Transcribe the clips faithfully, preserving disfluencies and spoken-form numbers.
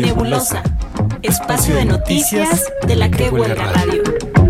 Nebulosa, espacio de noticias de la Que Huelga Radio.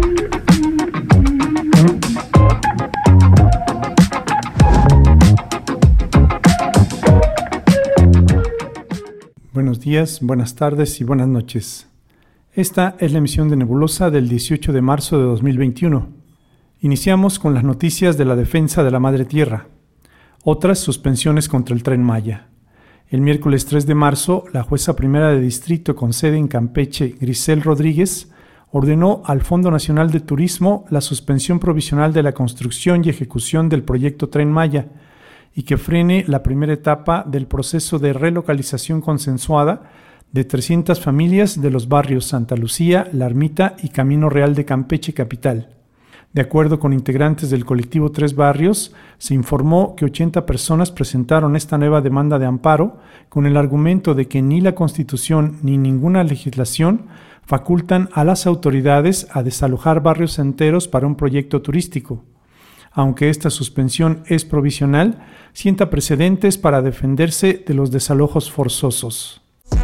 Buenos días, buenas tardes y buenas noches. Esta es la emisión de Nebulosa del dieciocho de marzo de dos mil veintiuno. Iniciamos con las noticias de la defensa de la Madre Tierra. Otras suspensiones contra el Tren Maya. El miércoles tres de marzo, la jueza primera de distrito con sede en Campeche, Grisel Rodríguez, ordenó al Fondo Nacional de Turismo la suspensión provisional de la construcción y ejecución del proyecto Tren Maya y que frene la primera etapa del proceso de relocalización consensuada de trescientas familias de los barrios Santa Lucía, La Ermita y Camino Real de Campeche Capital. De acuerdo con integrantes del colectivo Tres Barrios, se informó que ochenta personas presentaron esta nueva demanda de amparo con el argumento de que ni la Constitución ni ninguna legislación facultan a las autoridades a desalojar barrios enteros para un proyecto turístico. Aunque esta suspensión es provisional, sienta precedentes para defenderse de los desalojos forzosos.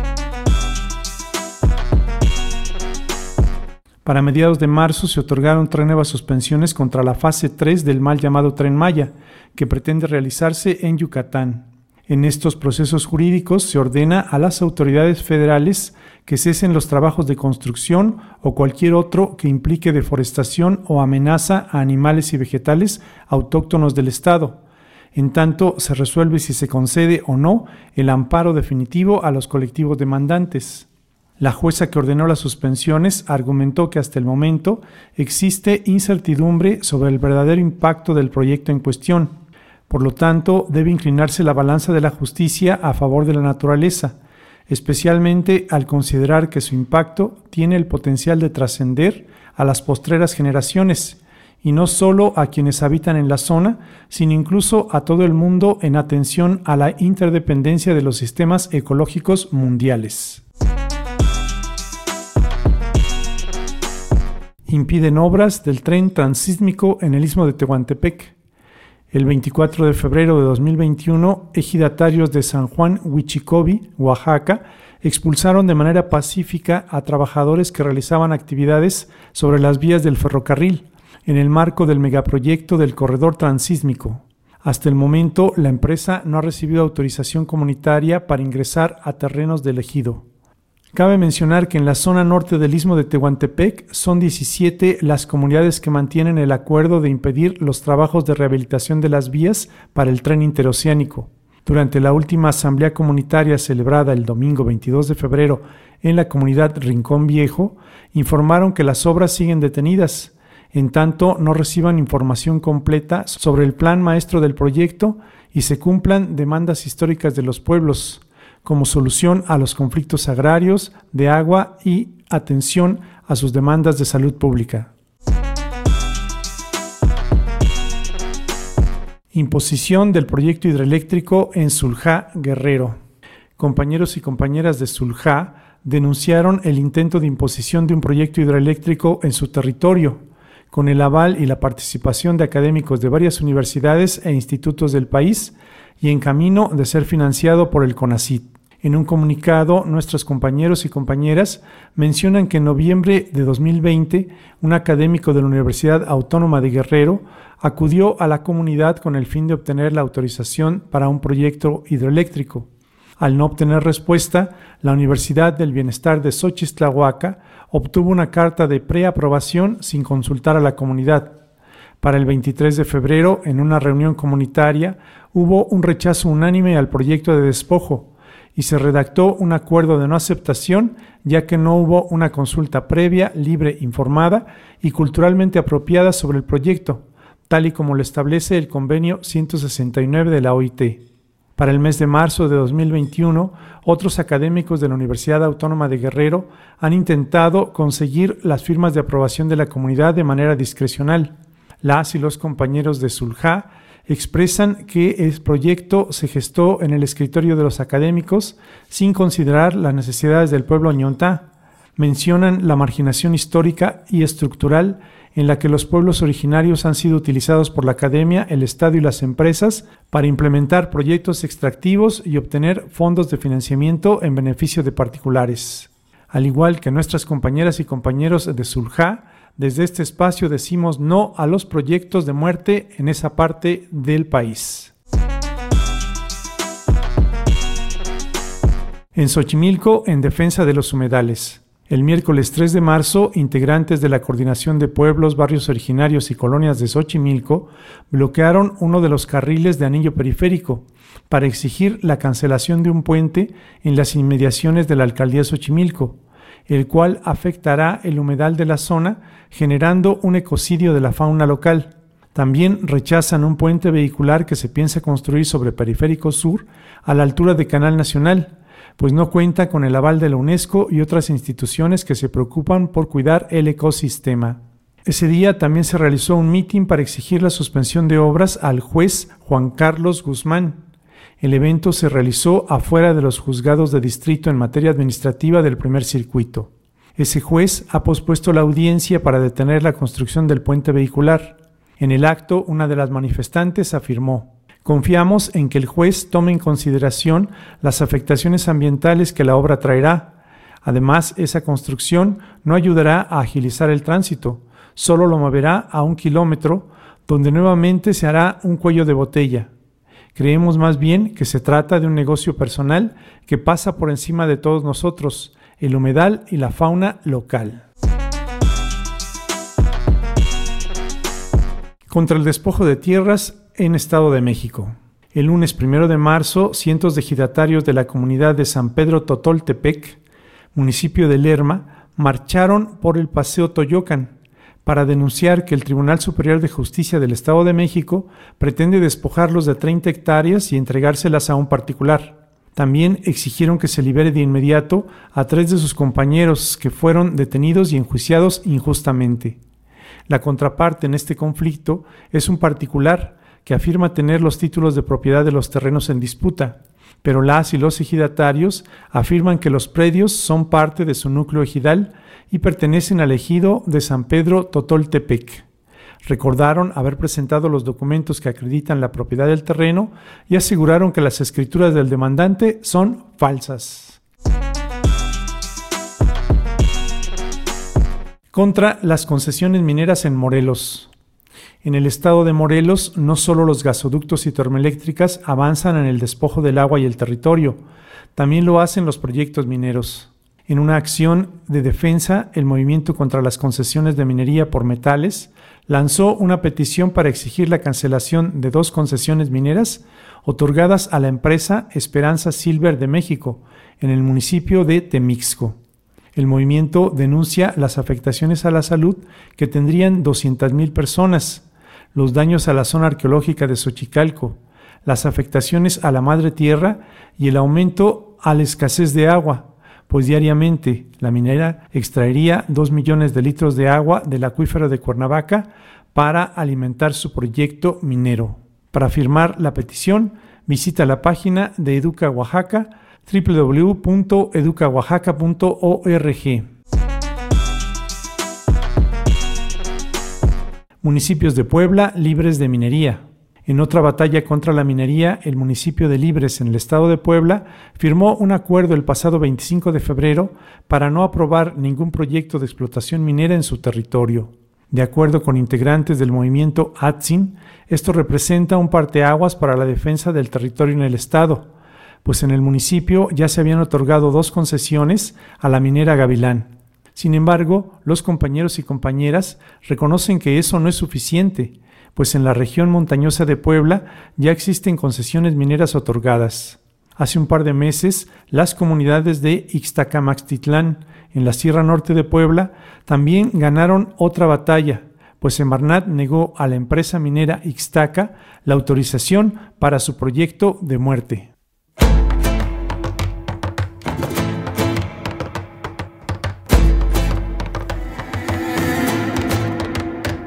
Para mediados de marzo se otorgaron tres nuevas suspensiones contra la fase tres del mal llamado Tren Maya, que pretende realizarse en Yucatán. En estos procesos jurídicos se ordena a las autoridades federales que cesen los trabajos de construcción o cualquier otro que implique deforestación o amenaza a animales y vegetales autóctonos del Estado. En tanto, se resuelve si se concede o no el amparo definitivo a los colectivos demandantes. La jueza que ordenó las suspensiones argumentó que hasta el momento existe incertidumbre sobre el verdadero impacto del proyecto en cuestión. Por lo tanto, debe inclinarse la balanza de la justicia a favor de la naturaleza, especialmente al considerar que su impacto tiene el potencial de trascender a las postreras generaciones, y no solo a quienes habitan en la zona, sino incluso a todo el mundo en atención a la interdependencia de los sistemas ecológicos mundiales. Impiden obras del tren transísmico en el Istmo de Tehuantepec. El veinticuatro de febrero de dos mil veintiuno, ejidatarios de San Juan Huichicobi, Oaxaca, expulsaron de manera pacífica a trabajadores que realizaban actividades sobre las vías del ferrocarril, en el marco del megaproyecto del corredor transísmico. Hasta el momento, la empresa no ha recibido autorización comunitaria para ingresar a terrenos del ejido. Cabe mencionar que en la zona norte del Istmo de Tehuantepec son diecisiete las comunidades que mantienen el acuerdo de impedir los trabajos de rehabilitación de las vías para el tren interoceánico. Durante la última asamblea comunitaria celebrada el domingo veintidós de febrero en la comunidad Rincón Viejo, informaron que las obras siguen detenidas, en tanto no reciban información completa sobre el plan maestro del proyecto y se cumplan demandas históricas de los pueblos, como solución a los conflictos agrarios, de agua y atención a sus demandas de salud pública. Imposición del proyecto hidroeléctrico en Zuljá, Guerrero. Compañeros y compañeras de Zuljá denunciaron el intento de imposición de un proyecto hidroeléctrico en su territorio, con el aval y la participación de académicos de varias universidades e institutos del país y en camino de ser financiado por el CONACYT. En un comunicado, nuestros compañeros y compañeras mencionan que en noviembre de dos mil veinte, un académico de la Universidad Autónoma de Guerrero acudió a la comunidad con el fin de obtener la autorización para un proyecto hidroeléctrico. Al no obtener respuesta, la Universidad del Bienestar de Xochitl, Tlahuaca, obtuvo una carta de preaprobación sin consultar a la comunidad. Para el veintitrés de febrero, en una reunión comunitaria, hubo un rechazo unánime al proyecto de despojo, y se redactó un acuerdo de no aceptación, ya que no hubo una consulta previa, libre, informada y culturalmente apropiada sobre el proyecto, tal y como lo establece el convenio ciento sesenta y nueve de la O I T. Para el mes de marzo de dos mil veintiuno, otros académicos de la Universidad Autónoma de Guerrero han intentado conseguir las firmas de aprobación de la comunidad de manera discrecional. Las y los compañeros de Zuljá expresan que el proyecto se gestó en el escritorio de los académicos sin considerar las necesidades del pueblo ñontá. mencionan la marginación histórica y estructural en la que los pueblos originarios han sido utilizados por la academia, el Estado y las empresas para implementar proyectos extractivos y obtener fondos de financiamiento en beneficio de particulares. Al igual que nuestras compañeras y compañeros de Zuljá, desde este espacio decimos no a los proyectos de muerte en esa parte del país. En Xochimilco, en defensa de los humedales. El miércoles tres de marzo, integrantes de la Coordinación de Pueblos, Barrios Originarios y Colonias de Xochimilco bloquearon uno de los carriles de anillo periférico para exigir la cancelación de un puente en las inmediaciones de la Alcaldía Xochimilco, el cual afectará el humedal de la zona, generando un ecocidio de la fauna local. También rechazan un puente vehicular que se piensa construir sobre Periférico Sur a la altura de Canal Nacional, pues no cuenta con el aval de la UNESCO y otras instituciones que se preocupan por cuidar el ecosistema. Ese día también se realizó un mitin para exigir la suspensión de obras al juez Juan Carlos Guzmán. El evento se realizó afuera de los juzgados de distrito en materia administrativa del primer circuito. Ese juez ha pospuesto la audiencia para detener la construcción del puente vehicular. En el acto, una de las manifestantes afirmó: confiamos en que el juez tome en consideración las afectaciones ambientales que la obra traerá. Además, esa construcción no ayudará a agilizar el tránsito, solo lo moverá a un kilómetro, donde nuevamente se hará un cuello de botella. Creemos más bien que se trata de un negocio personal que pasa por encima de todos nosotros, el humedal y la fauna local. Contra el despojo de tierras en Estado de México. El lunes primero de marzo, cientos de ejidatarios de la comunidad de San Pedro Totoltepec, municipio de Lerma, marcharon por el Paseo Toyocan para denunciar que el Tribunal Superior de Justicia del Estado de México pretende despojarlos de treinta hectáreas y entregárselas a un particular. También exigieron que se libere de inmediato a tres de sus compañeros que fueron detenidos y enjuiciados injustamente. La contraparte en este conflicto es un particular que afirma tener los títulos de propiedad de los terrenos en disputa, pero las y los ejidatarios afirman que los predios son parte de su núcleo ejidal y pertenecen al ejido de San Pedro Totoltepec. Recordaron haber presentado los documentos que acreditan la propiedad del terreno y aseguraron que las escrituras del demandante son falsas. Contra las concesiones mineras en Morelos. En el estado de Morelos, no solo los gasoductos y termoeléctricas avanzan en el despojo del agua y el territorio, también lo hacen los proyectos mineros. En una acción de defensa, el Movimiento contra las Concesiones de Minería por Metales lanzó una petición para exigir la cancelación de dos concesiones mineras otorgadas a la empresa Esperanza Silver de México, en el municipio de Temixco. El movimiento denuncia las afectaciones a la salud que tendrían doscientas mil personas, los daños a la zona arqueológica de Xochicalco, las afectaciones a la madre tierra y el aumento a la escasez de agua, pues diariamente la minera extraería dos millones de litros de agua del acuífero de Cuernavaca para alimentar su proyecto minero. Para firmar la petición, visita la página de Educa Oaxaca, doble u doble u doble u punto educa oaxaca punto org. Municipios de Puebla libres de minería. En otra batalla contra la minería, el municipio de Libres en el estado de Puebla firmó un acuerdo el pasado veinticinco de febrero para no aprobar ningún proyecto de explotación minera en su territorio. De acuerdo con integrantes del movimiento ATSIN, esto representa un parteaguas para la defensa del territorio en el estado, pues en el municipio ya se habían otorgado dos concesiones a la minera Gavilán. Sin embargo, los compañeros y compañeras reconocen que eso no es suficiente, pues en la región montañosa de Puebla ya existen concesiones mineras otorgadas. Hace un par de meses, las comunidades de Ixtacamaxtitlán, en la Sierra Norte de Puebla, también ganaron otra batalla, pues Semarnat negó a la empresa minera Ixtaca la autorización para su proyecto de muerte.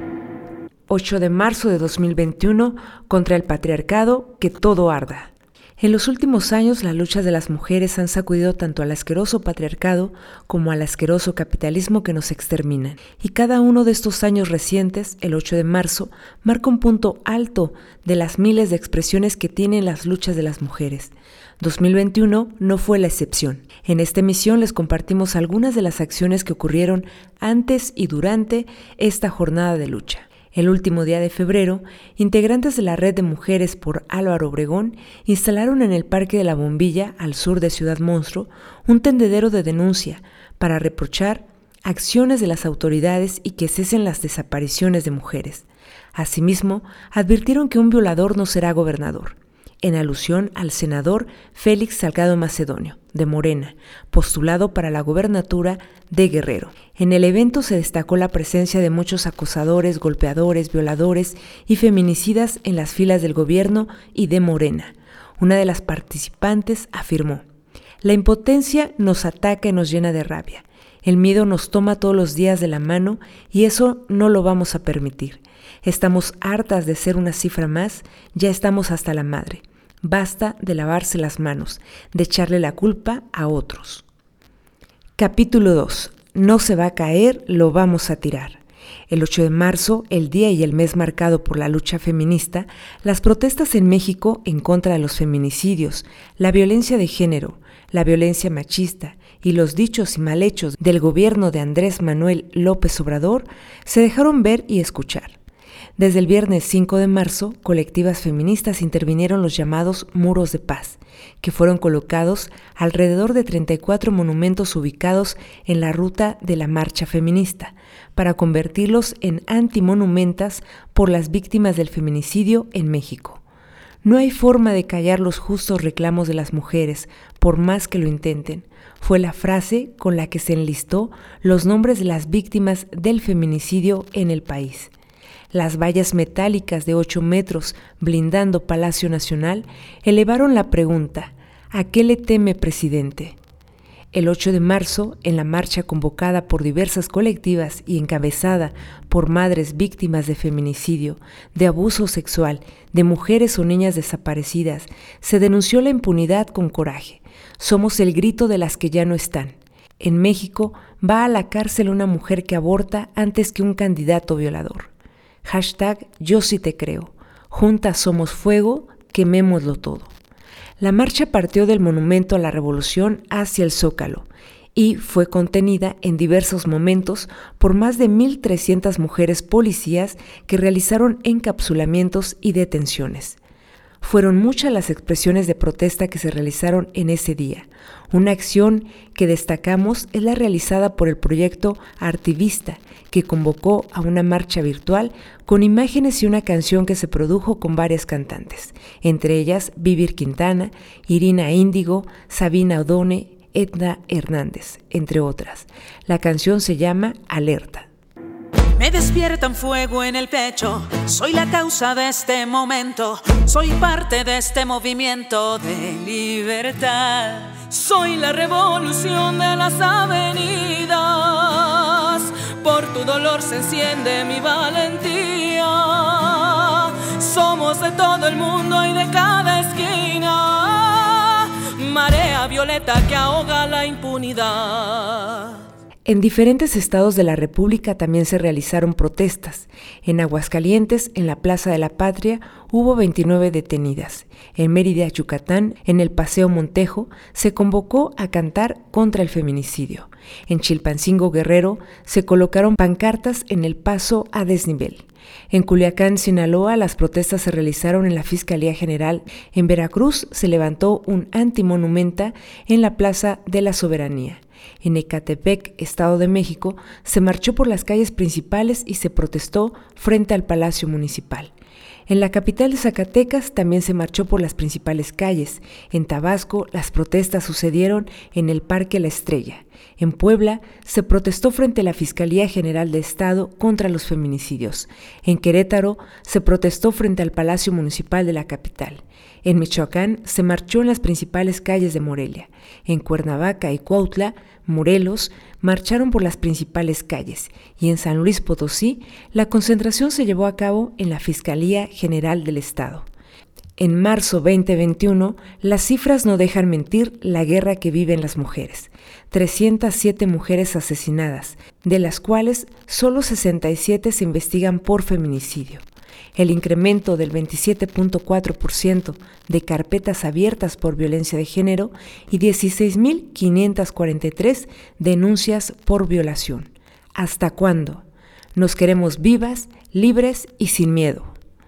ocho de marzo de dos mil veintiuno, contra el patriarcado, que todo arda. En los últimos años, las luchas de las mujeres han sacudido tanto al asqueroso patriarcado como al asqueroso capitalismo que nos exterminan. Y cada uno de estos años recientes, el ocho de marzo, marca un punto alto de las miles de expresiones que tienen las luchas de las mujeres. dos mil veintiuno no fue la excepción. En esta emisión les compartimos algunas de las acciones que ocurrieron antes y durante esta jornada de lucha. El último día de febrero, integrantes de la Red de Mujeres por Álvaro Obregón instalaron en el Parque de la Bombilla, al sur de Ciudad Monstruo, un tendedero de denuncia para reprochar acciones de las autoridades y que cesen las desapariciones de mujeres. Asimismo, advirtieron que un violador no será gobernador, en alusión al senador Félix Salgado Macedonio, de Morena, postulado para la gobernatura de Guerrero. En el evento se destacó la presencia de muchos acosadores, golpeadores, violadores y feminicidas en las filas del gobierno y de Morena. Una de las participantes afirmó: "La impotencia nos ataca y nos llena de rabia. El miedo nos toma todos los días de la mano y eso no lo vamos a permitir. Estamos hartas de ser una cifra más, ya estamos hasta la madre. Basta de lavarse las manos, de echarle la culpa a otros". Capítulo dos. No se va a caer, lo vamos a tirar. El ocho de marzo, el día y el mes marcado por la lucha feminista, las protestas en México en contra de los feminicidios, la violencia de género, la violencia machista y los dichos y mal hechos del gobierno de Andrés Manuel López Obrador se dejaron ver y escuchar. Desde el viernes cinco de marzo, colectivas feministas intervinieron los llamados muros de paz, que fueron colocados alrededor de treinta y cuatro monumentos ubicados en la ruta de la marcha feminista, para convertirlos en antimonumentas por las víctimas del feminicidio en México. No hay forma de callar los justos reclamos de las mujeres, por más que lo intenten. Fue la frase con la que se enlistó los nombres de las víctimas del feminicidio en el país. Las vallas metálicas de ocho metros blindando Palacio Nacional elevaron la pregunta: ¿a qué le teme, presidente? El ocho de marzo, en la marcha convocada por diversas colectivas y encabezada por madres víctimas de feminicidio, de abuso sexual, de mujeres o niñas desaparecidas, se denunció la impunidad con coraje. Somos el grito de las que ya no están. En México va a la cárcel una mujer que aborta antes que un candidato violador. Hashtag Yo sí te creo. Juntas somos fuego, quemémoslo todo. La marcha partió del Monumento a la Revolución hacia el Zócalo y fue contenida en diversos momentos por más de mil trescientas mujeres policías que realizaron encapsulamientos y detenciones. Fueron muchas las expresiones de protesta que se realizaron en ese día. Una acción que destacamos es la realizada por el proyecto Artivista, que convocó a una marcha virtual con imágenes y una canción que se produjo con varias cantantes, entre ellas Vivir Quintana, Irina Índigo, Sabina Odone, Edna Hernández, entre otras. La canción se llama Alerta. Me despiertan fuego en el pecho, soy la causa de este momento, soy parte de este movimiento de libertad. Soy la revolución de las avenidas, por tu dolor se enciende mi valentía. Somos de todo el mundo y de cada esquina, marea violeta que ahoga la impunidad. En diferentes estados de la República también se realizaron protestas. En Aguascalientes, en la Plaza de la Patria, hubo veintinueve detenidas. En Mérida, Yucatán, en el Paseo Montejo, se convocó a cantar contra el feminicidio. En Chilpancingo, Guerrero, se colocaron pancartas en el paso a desnivel. En Culiacán, Sinaloa, las protestas se realizaron en la Fiscalía General. En Veracruz se levantó un antimonumenta en la Plaza de la Soberanía. En Ecatepec, Estado de México, se marchó por las calles principales y se protestó frente al Palacio Municipal. En la capital de Zacatecas también se marchó por las principales calles. En Tabasco, las protestas sucedieron en el Parque La Estrella. En Puebla, se protestó frente a la Fiscalía General de Estado contra los feminicidios. En Querétaro, se protestó frente al Palacio Municipal de la capital. En Michoacán, se marchó en las principales calles de Morelia. En Cuernavaca y Cuautla, Morelos, marcharon por las principales calles. Y en San Luis Potosí, la concentración se llevó a cabo en la Fiscalía General del Estado. En marzo veinte veintiuno, las cifras no dejan mentir la guerra que viven las mujeres. trescientas siete mujeres asesinadas, de las cuales solo sesenta y siete se investigan por feminicidio. El incremento del veintisiete punto cuatro por ciento de carpetas abiertas por violencia de género y dieciséis mil quinientas cuarenta y tres denuncias por violación. ¿Hasta cuándo? Nos queremos vivas, libres y sin miedo.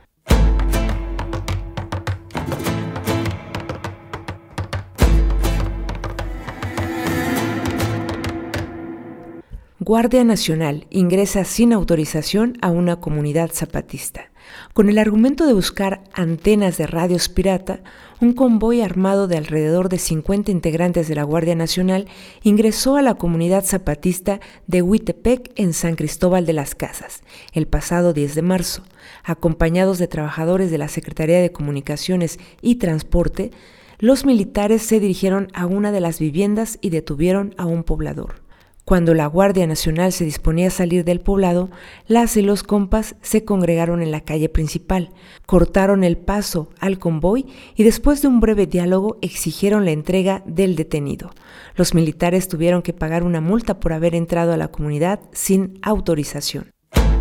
Guardia Nacional ingresa sin autorización a una comunidad zapatista. Con el argumento de buscar antenas de radios pirata, un convoy armado de alrededor de cincuenta integrantes de la Guardia Nacional ingresó a la comunidad zapatista de Huitepec en San Cristóbal de las Casas, el pasado diez de marzo, acompañados de trabajadores de la Secretaría de Comunicaciones y Transporte. Los militares se dirigieron a una de las viviendas y detuvieron a un poblador. Cuando la Guardia Nacional se disponía a salir del poblado, las y los compas se congregaron en la calle principal, cortaron el paso al convoy y después de un breve diálogo exigieron la entrega del detenido. Los militares tuvieron que pagar una multa por haber entrado a la comunidad sin autorización.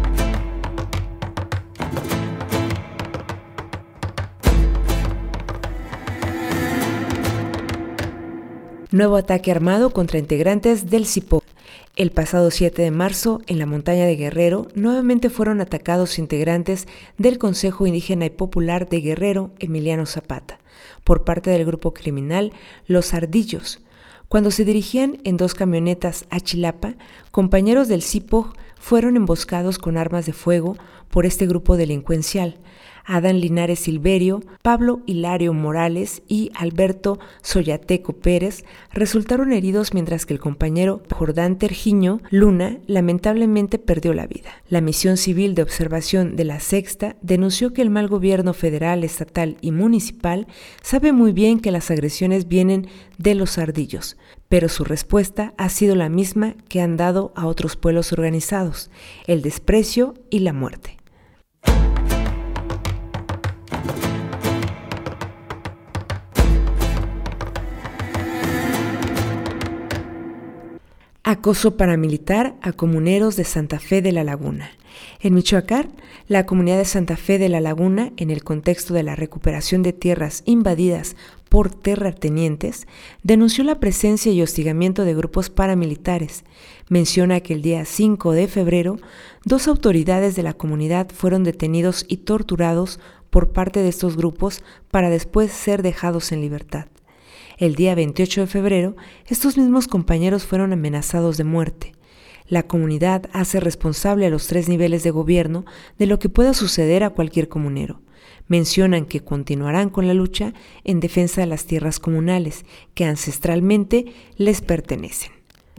Nuevo ataque armado contra integrantes del Cipó. El pasado siete de marzo, en la montaña de Guerrero, nuevamente fueron atacados integrantes del Consejo Indígena y Popular de Guerrero, Emiliano Zapata, por parte del grupo criminal Los Ardillos. Cuando se dirigían en dos camionetas a Chilapa, compañeros del Cipó fueron emboscados con armas de fuego por este grupo delincuencial. Adán Linares Silverio, Pablo Hilario Morales y Alberto Soyateco Pérez resultaron heridos, mientras que el compañero Jordán Terjiño Luna lamentablemente perdió la vida. La Misión Civil de Observación de la Sexta denunció que el mal gobierno federal, estatal y municipal sabe muy bien que las agresiones vienen de los ardillos, pero su respuesta ha sido la misma que han dado a otros pueblos organizados: el desprecio y la muerte. Acoso paramilitar a comuneros de Santa Fe de la Laguna. En Michoacán, la comunidad de Santa Fe de la Laguna, en el contexto de la recuperación de tierras invadidas por terratenientes, denunció la presencia y hostigamiento de grupos paramilitares. Menciona que el día cinco de febrero, dos autoridades de la comunidad fueron detenidos y torturados por parte de estos grupos para después ser dejados en libertad. El día veintiocho de febrero, estos mismos compañeros fueron amenazados de muerte. La comunidad hace responsable a los tres niveles de gobierno de lo que pueda suceder a cualquier comunero. Mencionan que continuarán con la lucha en defensa de las tierras comunales, que ancestralmente les pertenecen.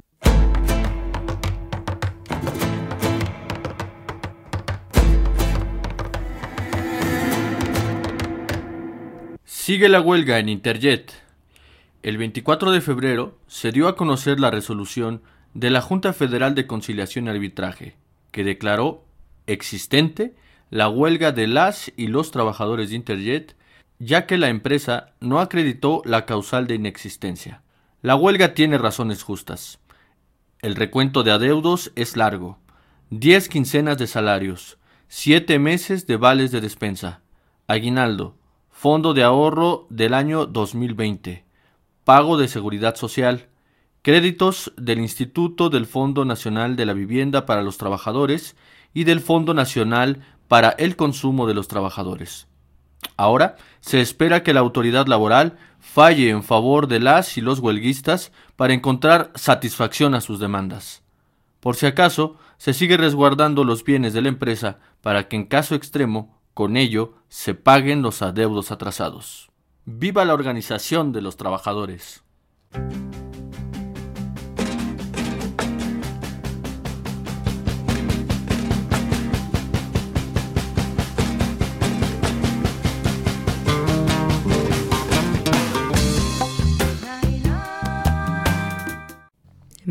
Sigue la huelga en Interjet. El veinticuatro de febrero se dio a conocer la resolución de la Junta Federal de Conciliación y Arbitraje, que declaró existente la huelga de las y los trabajadores de Interjet, ya que la empresa no acreditó la causal de inexistencia. La huelga tiene razones justas. El recuento de adeudos es largo: diez quincenas de salarios, siete meses de vales de despensa, aguinaldo, fondo de ahorro del año dos mil veinte, pago de seguridad social, créditos del Instituto del Fondo Nacional de la Vivienda para los Trabajadores y del Fondo Nacional para el Consumo de los Trabajadores. Ahora se espera que la autoridad laboral falle en favor de las y los huelguistas para encontrar satisfacción a sus demandas. Por si acaso, se sigue resguardando los bienes de la empresa para que en caso extremo, con ello, se paguen los adeudos atrasados. ¡Viva la organización de los trabajadores!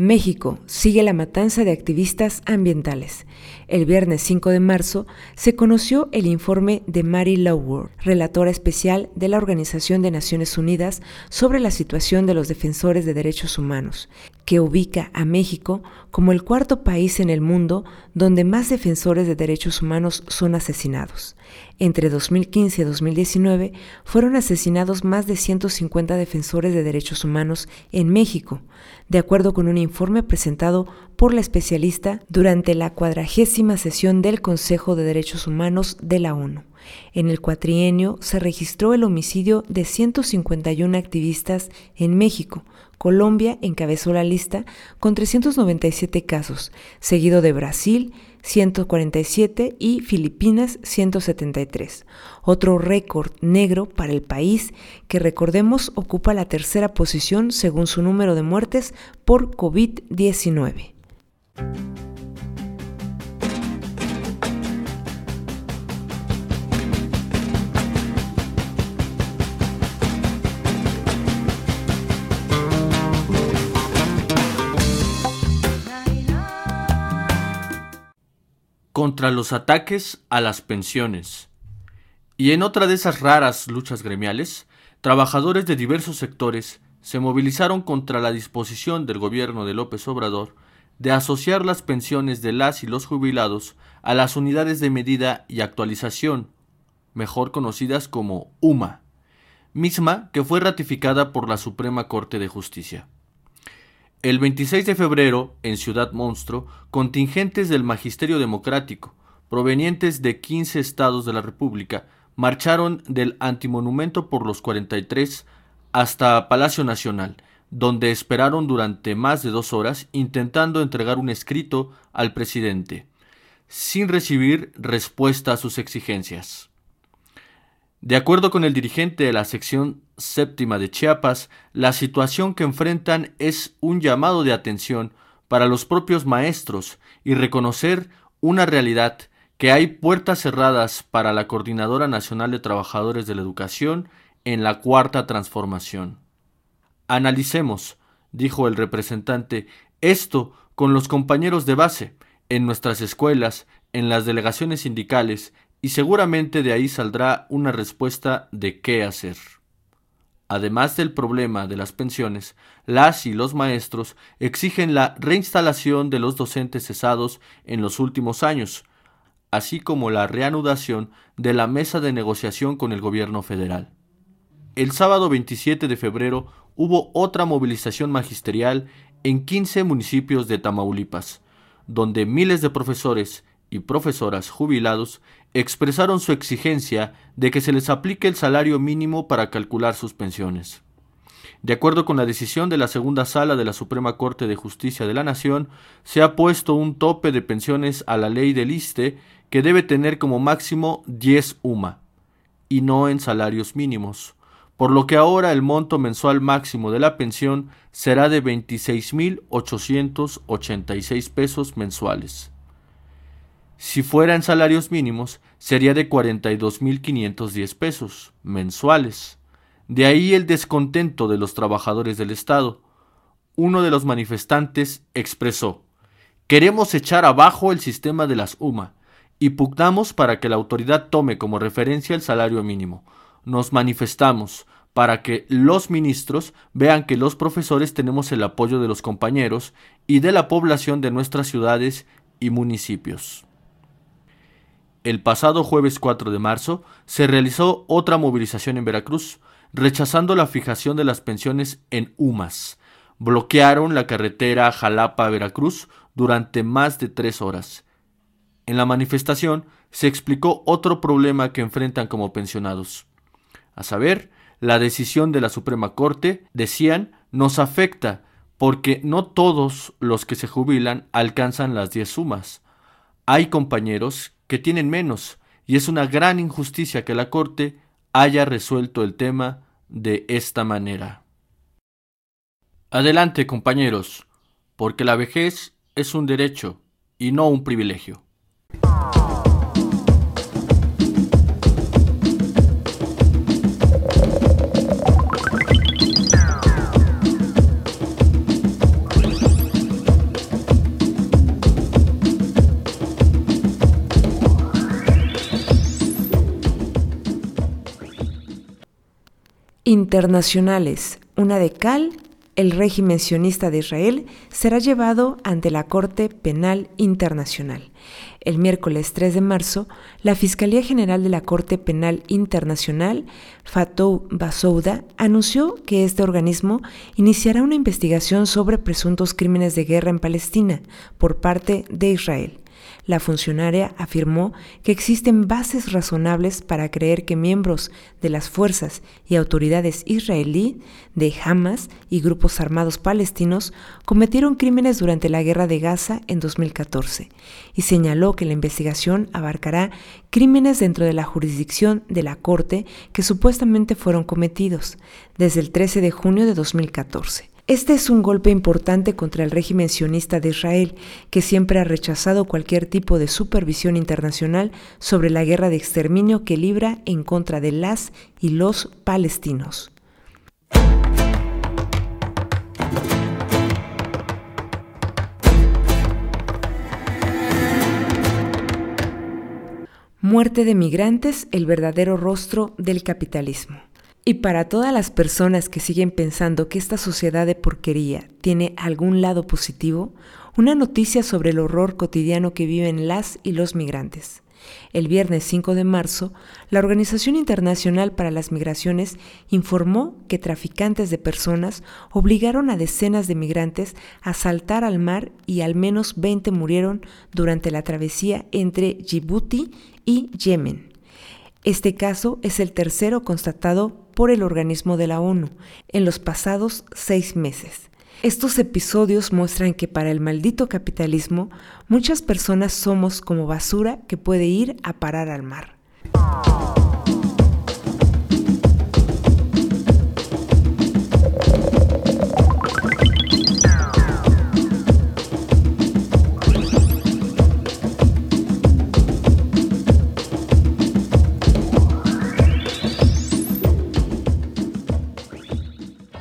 México sigue la matanza de activistas ambientales. El viernes cinco de marzo se conoció el informe de Mary Lowell, relatora especial de la Organización de Naciones Unidas sobre la situación de los defensores de derechos humanos, que ubica a México como el cuarto país en el mundo donde más defensores de derechos humanos son asesinados. Entre dos mil quince y dos mil diecinueve fueron asesinados más de ciento cincuenta defensores de derechos humanos en México, de acuerdo con un informe presentado por la especialista durante la cuadragésima sesión del Consejo de Derechos Humanos de la ONU. En el cuatrienio se registró el homicidio de ciento cincuenta y uno activistas en México. Colombia encabezó la lista con trescientos noventa y siete casos, seguido de Brasil, ciento cuarenta y siete, y Filipinas, ciento setenta y tres. Otro récord negro para el país, que recordemos ocupa la tercera posición según su número de muertes por COVID diecinueve. Contra los ataques a las pensiones. Y en otra de esas raras luchas gremiales, trabajadores de diversos sectores se movilizaron contra la disposición del gobierno de López Obrador de asociar las pensiones de las y los jubilados a las unidades de medida y actualización, mejor conocidas como U M A, misma que fue ratificada por la Suprema Corte de Justicia. El veintiséis de febrero, en Ciudad Monstruo, contingentes del Magisterio Democrático, provenientes de quince estados de la República, marcharon del Antimonumento por los cuarenta y tres hasta Palacio Nacional, donde esperaron durante más de dos horas intentando entregar un escrito al presidente, sin recibir respuesta a sus exigencias. De acuerdo con el dirigente de la sección séptima de Chiapas, la situación que enfrentan es un llamado de atención para los propios maestros y reconocer una realidad, que hay puertas cerradas para la Coordinadora Nacional de Trabajadores de la Educación en la Cuarta Transformación. Analicemos, dijo el representante, esto con los compañeros de base, en nuestras escuelas, en las delegaciones sindicales, y seguramente de ahí saldrá una respuesta de qué hacer. Además del problema de las pensiones, las y los maestros exigen la reinstalación de los docentes cesados en los últimos años, así como la reanudación de la mesa de negociación con el gobierno federal. El sábado veintisiete de febrero hubo otra movilización magisterial en quince municipios de Tamaulipas, donde miles de profesores y profesoras jubilados expresaron su exigencia de que se les aplique el salario mínimo para calcular sus pensiones. De acuerdo con la decisión de la segunda sala de la Suprema Corte de Justicia de la Nación, se ha puesto un tope de pensiones a la ley del ISSSTE que debe tener como máximo diez U M A, y no en salarios mínimos, por lo que ahora el monto mensual máximo de la pensión será de veintiséis mil ochocientos ochenta y seis pesos mensuales. Si fuera en salarios mínimos, sería de cuarenta y dos mil quinientos diez pesos mensuales. De ahí el descontento de los trabajadores del Estado. Uno de los manifestantes expresó: queremos echar abajo el sistema de las U M A y pugnamos para que la autoridad tome como referencia el salario mínimo. Nos manifestamos para que los ministros vean que los profesores tenemos el apoyo de los compañeros y de la población de nuestras ciudades y municipios. El pasado jueves cuatro de marzo se realizó otra movilización en Veracruz, rechazando la fijación de las pensiones en U M As. Bloquearon la carretera Jalapa-Veracruz durante más de tres horas. En la manifestación se explicó otro problema que enfrentan como pensionados. A saber, la decisión de la Suprema Corte, decían, nos afecta porque no todos los que se jubilan alcanzan las diez U M As. Hay compañeros que tienen menos, y es una gran injusticia que la Corte haya resuelto el tema de esta manera. Adelante, compañeros, porque la vejez es un derecho y no un privilegio. Internacionales. Una de cal. El régimen sionista de Israel será llevado ante la Corte Penal Internacional. El miércoles tres de marzo, la Fiscalía General de la Corte Penal Internacional, Fatou Bensouda, anunció que este organismo iniciará una investigación sobre presuntos crímenes de guerra en Palestina por parte de Israel. La funcionaria afirmó que existen bases razonables para creer que miembros de las fuerzas y autoridades israelí, de Hamas y grupos armados palestinos cometieron crímenes durante la guerra de Gaza en dos mil catorce y señaló que la investigación abarcará crímenes dentro de la jurisdicción de la Corte que supuestamente fueron cometidos desde el trece de junio de dos mil catorce. Este es un golpe importante contra el régimen sionista de Israel, que siempre ha rechazado cualquier tipo de supervisión internacional sobre la guerra de exterminio que libra en contra de las y los palestinos. Muerte de migrantes, el verdadero rostro del capitalismo. Y para todas las personas que siguen pensando que esta sociedad de porquería tiene algún lado positivo, una noticia sobre el horror cotidiano que viven las y los migrantes. El viernes cinco de marzo, la Organización Internacional para las Migraciones informó que traficantes de personas obligaron a decenas de migrantes a saltar al mar y al menos veinte murieron durante la travesía entre Djibouti y Yemen. Este caso es el tercero constatado por el organismo de la ONU en los pasados seis meses. Estos episodios muestran que para el maldito capitalismo, muchas personas somos como basura que puede ir a parar al mar.